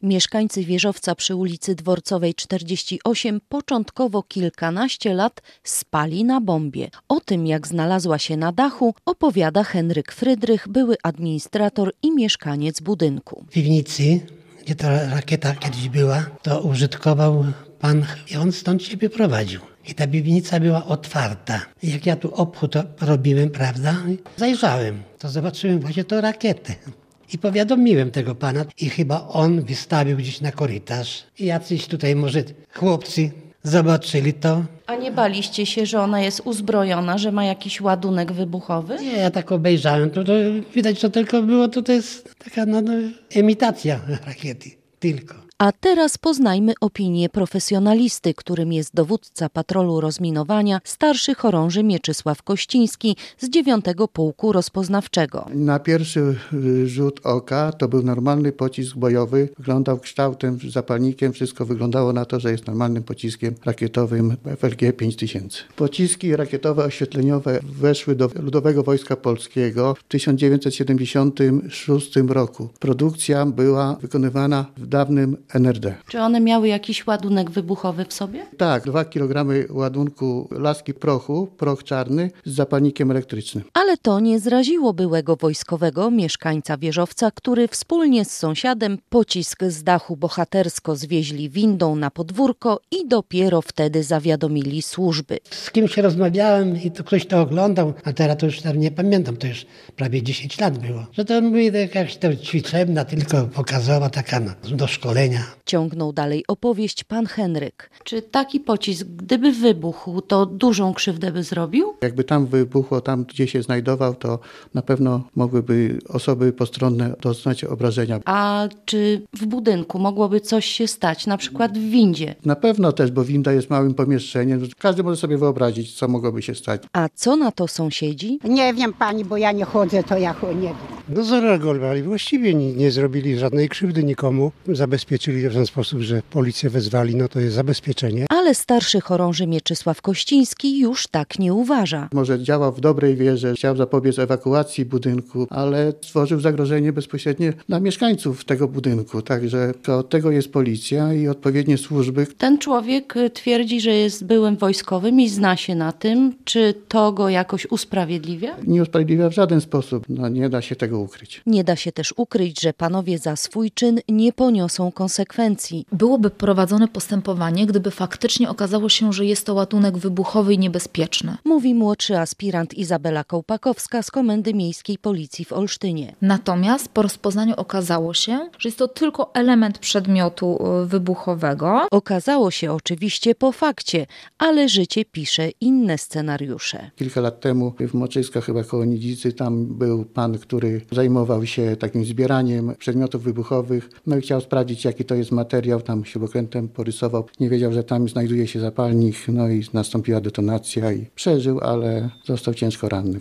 Mieszkańcy wieżowca przy ulicy Dworcowej 48 początkowo kilkanaście lat spali na bombie. O tym, jak znalazła się na dachu, opowiada Henryk Frydrych, były administrator i mieszkaniec budynku. W piwnicy, gdzie ta rakieta kiedyś była, to użytkował pan i on stąd się wyprowadził. I ta piwnica była otwarta. I jak ja tu obchód robiłem, prawda, zajrzałem, to zobaczyłem właśnie tę rakietę. I powiadomiłem tego pana i chyba on wystawił gdzieś na korytarz. I jacyś tutaj może chłopcy zobaczyli to. A nie baliście się, że ona jest uzbrojona, że ma jakiś ładunek wybuchowy? Nie, ja tak obejrzałem, to widać, że tylko było, to jest taka imitacja rakiety, tylko. A teraz poznajmy opinię profesjonalisty, którym jest dowódca patrolu rozminowania, starszy chorąży Mieczysław Kościński z 9 Pułku Rozpoznawczego. Na pierwszy rzut oka to był normalny pocisk bojowy. Wyglądał kształtem, zapalnikiem. Wszystko wyglądało na to, że jest normalnym pociskiem rakietowym FLG 5000. Pociski rakietowe oświetleniowe weszły do Ludowego Wojska Polskiego w 1976 roku. Produkcja była wykonywana w dawnym NRD. Czy one miały jakiś ładunek wybuchowy w sobie? Tak, 2 kg ładunku laski prochu, proch czarny z zapalnikiem elektrycznym. Ale to nie zraziło byłego wojskowego mieszkańca wieżowca, który wspólnie z sąsiadem pocisk z dachu bohatersko zwieźli windą na podwórko i dopiero wtedy zawiadomili służby. Z kimś rozmawiałem i to ktoś to oglądał, a teraz to już tam nie pamiętam, to już prawie 10 lat było. Że to mówi jakaś to ćwiczebna, tylko pokazowa taka do szkolenia. Ciągnął dalej opowieść pan Henryk. Czy taki pocisk, gdyby wybuchł, to dużą krzywdę by zrobił? Jakby tam wybuchło, tam gdzie się znajdował, to na pewno mogłyby osoby postronne doznać obrażenia. A czy w budynku mogłoby coś się stać, na przykład w windzie? Na pewno też, bo winda jest małym pomieszczeniem. Każdy może sobie wyobrazić, co mogłoby się stać. A co na to sąsiedzi? Nie wiem pani, bo ja nie chodzę, to ja nie wiem. No zareagowali, właściwie nie zrobili żadnej krzywdy nikomu. Zabezpieczyli w ten sposób, że policję wezwali, no to jest zabezpieczenie. Ale starszy chorąży Mieczysław Kościński już tak nie uważa. Może działał w dobrej wierze, chciał zapobiec ewakuacji budynku, ale stworzył zagrożenie bezpośrednie dla mieszkańców tego budynku. Także od tego jest policja i odpowiednie służby. Ten człowiek twierdzi, że jest byłym wojskowym i zna się na tym. Czy to go jakoś usprawiedliwia? Nie usprawiedliwia w żaden sposób. Nie da się tego ukryć. Nie da się też ukryć, że panowie za swój czyn nie poniosą konsekwencji. Byłoby prowadzone postępowanie, gdyby faktycznie okazało się, że jest to ładunek wybuchowy i niebezpieczny. Mówi młodszy aspirant Izabela Kołpakowska z Komendy Miejskiej Policji w Olsztynie. Natomiast po rozpoznaniu okazało się, że jest to tylko element przedmiotu wybuchowego. Okazało się oczywiście po fakcie, ale życie pisze inne scenariusze. Kilka lat temu w Moczyskach, chyba koło Nidzicy, tam był pan, który zajmował się takim zbieraniem przedmiotów wybuchowych. No i chciał sprawdzić, jaki to jest materiał. Tam śrubokrętem porysował. Nie wiedział, że tam znajduje się zapalnik. No i nastąpiła detonacja i przeżył, ale został ciężko ranny.